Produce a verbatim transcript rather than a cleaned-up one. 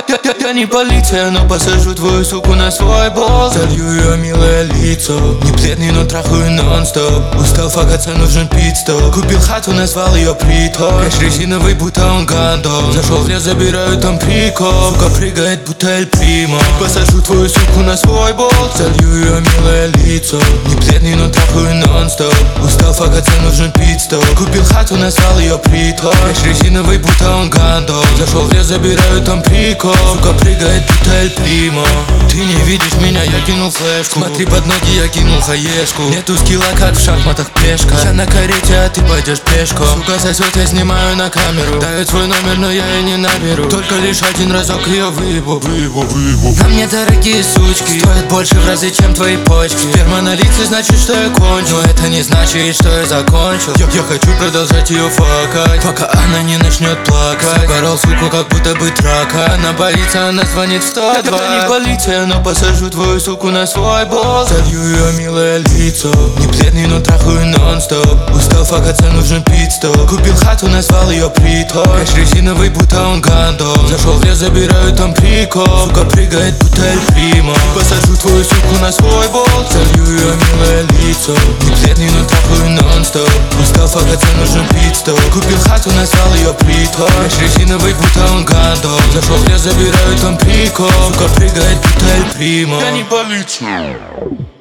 я, я, я не полиция, но посажу твою суку на свой бол. Залью ее милое лицо, не бледный, но трахаю нон-стоп. Устал факаться, нужен пит-стоп. Купил хату, назвал ее притон. Кэш резиновый, будто он гандон. Зашел в лес, забираю там прикол. Сука прыгает, будто Эль Примо. Посажу твою суку на свой бол. Залью ее милое лицо, не бледный, но трахаю нон-стоп. Устал факаться, нужен пит-стоп. Купил хату, назвал ее притон. Кэш резиновый, будто он гандон. Зашел в лес, забираю там прикол. Сука прыгает, будто Эль Примо. Ты не видишь меня, я кинул флешку. Смотри под ноги, я кинул хаешку. Нету скилла, как в шахматах пешка. Я на карете, а ты пойдешь пешком. Сука сосет, я снимаю на камеру. Дает свой номер, но я и не наберу. Только лишь один разок ее выебу, выебу, выебу. На мне дорогие сучки, стоят больше в разы, чем твои почки. Сперма на лице, значит, что я кончу. Но это не значит, что я закончил. Я, я хочу продолжать ее факать, пока она не начнет плакать. Собрал суку, как будто бы трака. Она боится, она звонит в сто два. Я не полиция, но посажу твою суку на свой бол. Залью ее милое лицо, не бледный, но трахаю нон-стоп. Устал факаться, нужен пит-стоп. Купил хату, назвал ее притон. Кэш резиновый, будто он гандон. Зашел в лес, забираю там прикол. Сука прыгает, будто Эль Примо. Посажу твою суку на свой бол. Залью ее милое лицо, не бледный, но трахаю нон-стоп. Устал факаться, нужен пит-стоп. Купил хату, назвал ее притон. Кэш резиновый, будто он гандон. Зашел в лес, забираю там прикол. Сука прыгает, будто Эль Примо. Я не полиция.